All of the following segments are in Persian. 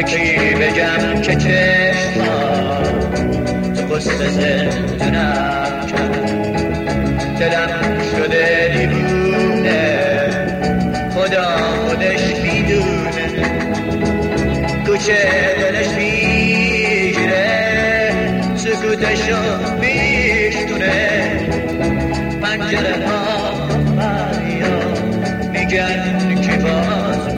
به کی بگم که چشمات تو قصه زندونم کرد. دلم شده دیوونه، خدا خودش میدونه، کوچه دلش میگیره، سکوتشو میشتونه. پنجره ها فریاد میگن که باز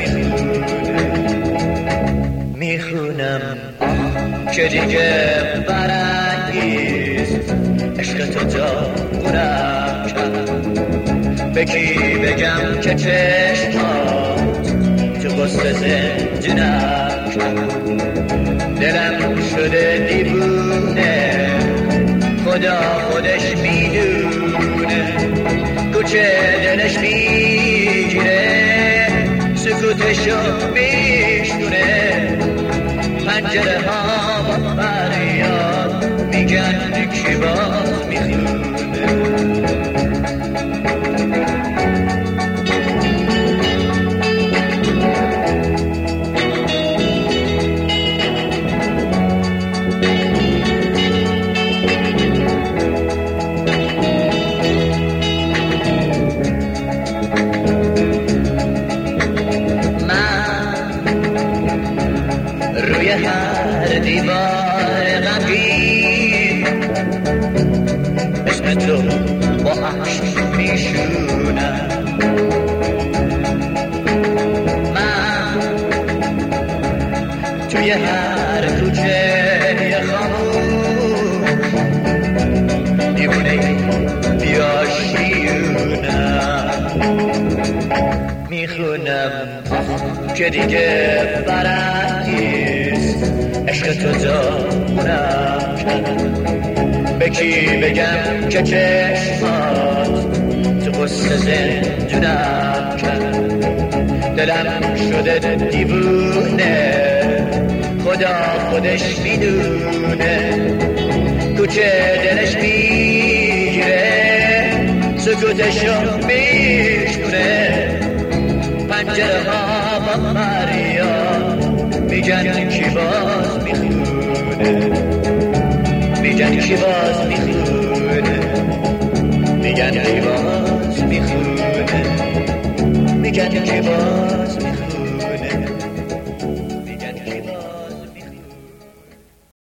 میخونم که دیگه برانگیز عشق تو جاورم کرد. به کی بگم که چشمات تو قصه زندونم کرد. دلم شده دیوونه، خدا خودش میدونه، کوچه دلش میگیره، سکوتشو میشنونه. پنجره ها با فریاد میگن کی باز میخونه. روی هر دیوار غمگین اسم تو با اشک میشونم. من توی هر کوچه خاموش دیوونه بیاشیونم. میخونم که دیگه برانگیز عشق تو جاورم کرد. به کی بگم که چشمات تو قصه زندونم کرد. دلم شده دیوونه، خدا خودش میدونه، کوچه دلش میگیره، سکوتشو میشنونه. پنجره ها با فریاد میگن کی باز میخونه، میگن کی باز میخونه.